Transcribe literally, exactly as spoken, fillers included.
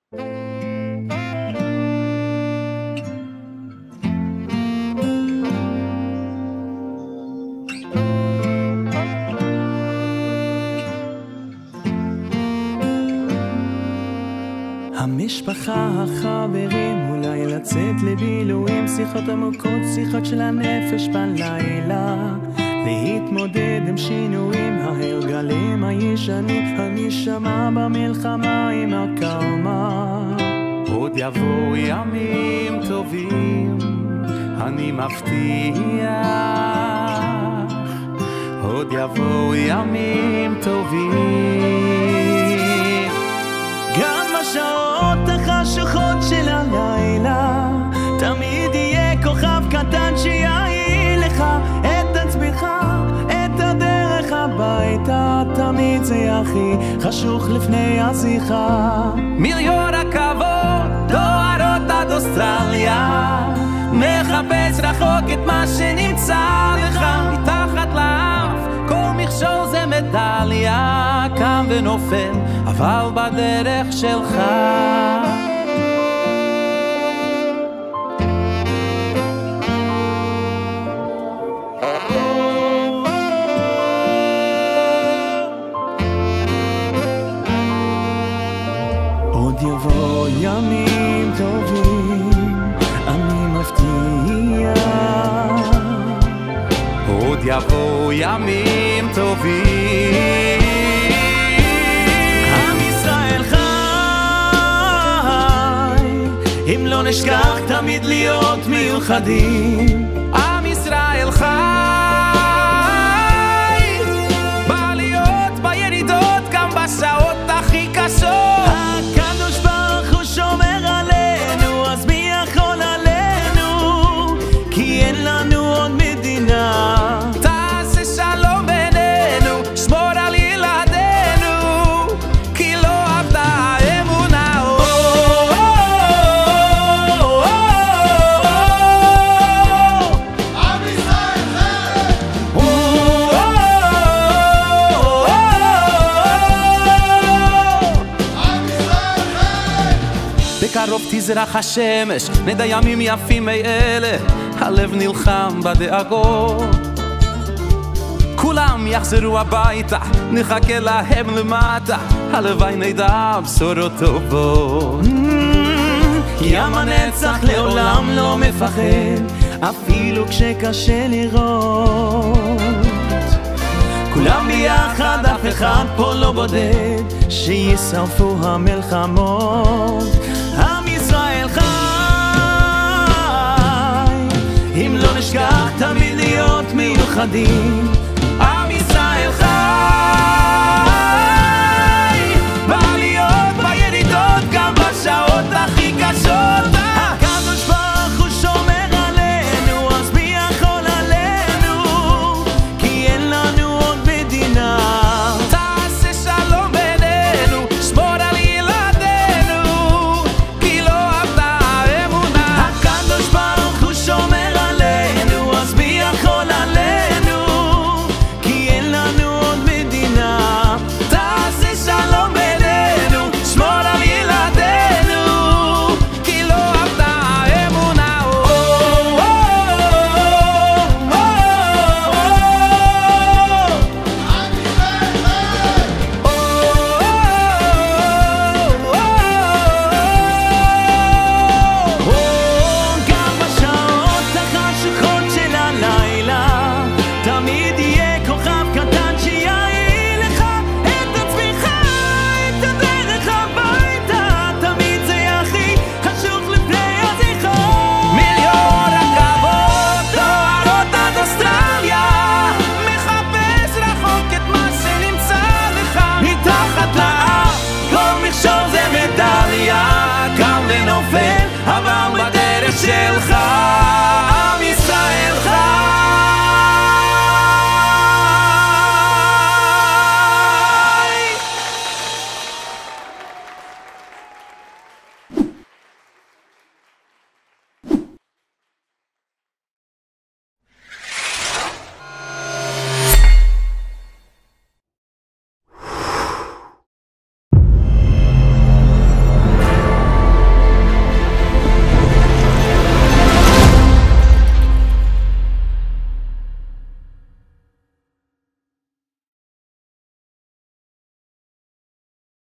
המשפחה, החברים, אולי לצאת לבילויים, שיחות עמוקות, שיחות של הנפש בלילה, להתמודד עם שינויים, ההרגלים הישנים, הנשמה במלחמה עם הקרמה. עוד יבואו ימים טובים, אני מבטיח, עוד יבואו ימים טובים. גם בשעות החשוכות של הלילה תמיד יהיה כוכב קטן שיעיר לך את עצמך, את הדרך הביתה. תמיד זה הכי חשוך לפני השיחה. מיליון רכבות דוהרות עד אוסטרליה, מחפש רחוק את מה שנמצא לך מתחת לאף. כל מכשול זה מדליה, קם ונופל אבל בדרך שלך. עוד יבוא ימים טובים, אני מבטיח, עוד יבואו ימים טובים. עם ישראל חי, אם לא נשכח תמיד להיות מיוחדים. עם ישראל חי, בעליות בירידות גם בשעות הכי קשות. הקדוש ברוך הוא שומר עלינו, אז מי יכול עלינו? כי אין לנו עוד מדינה. תעשה שלום בינינו, שמור על ילדינו, כי לא עבדה האמונה. עם ישראל חי! עם ישראל חי! בקרוב תזרח השמש, נדע ימים יפים מאלה, הלב נלחם בדאגות. כולם יחזרו הביתה, נחכה להם למטה, הלוואי נדע בשורות טובות. ים הנצח לעולם לא מפחד, אפילו כשקשה לראות. כולם ביחד, אף אחד פה לא בודד, שישרפו המלחמות. עם ישראל חי, אם לא נשכח תמיד להיות מיוחדים.